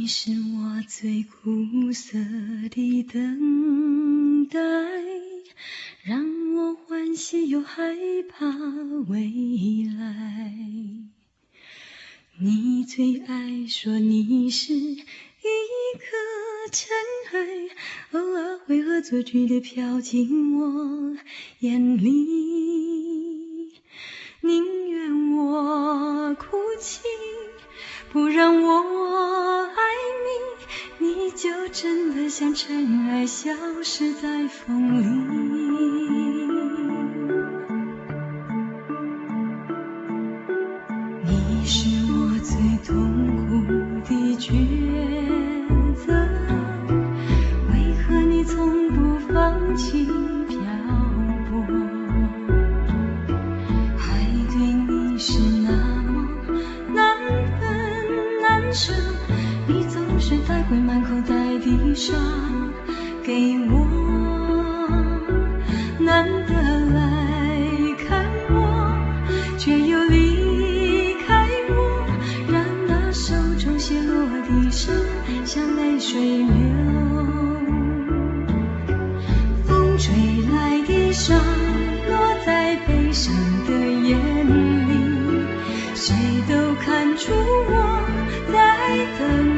是我最苦涩的等待，让我欢喜又害怕未来。你最爱说你是一颗尘埃，偶尔会恶作剧地飘进我眼里，宁愿我哭泣，不让我爱你，你就真的像尘埃消失在风里。你是我最痛苦的抉择，为何你从不放弃漂泊？爱对你是那么难分难舍，你总是带回满口袋的伤给我，难得来看我，却又离开我，让那手中泻落的伤像泪水流。风吹来的沙落在悲伤的眼里，谁都看出我在等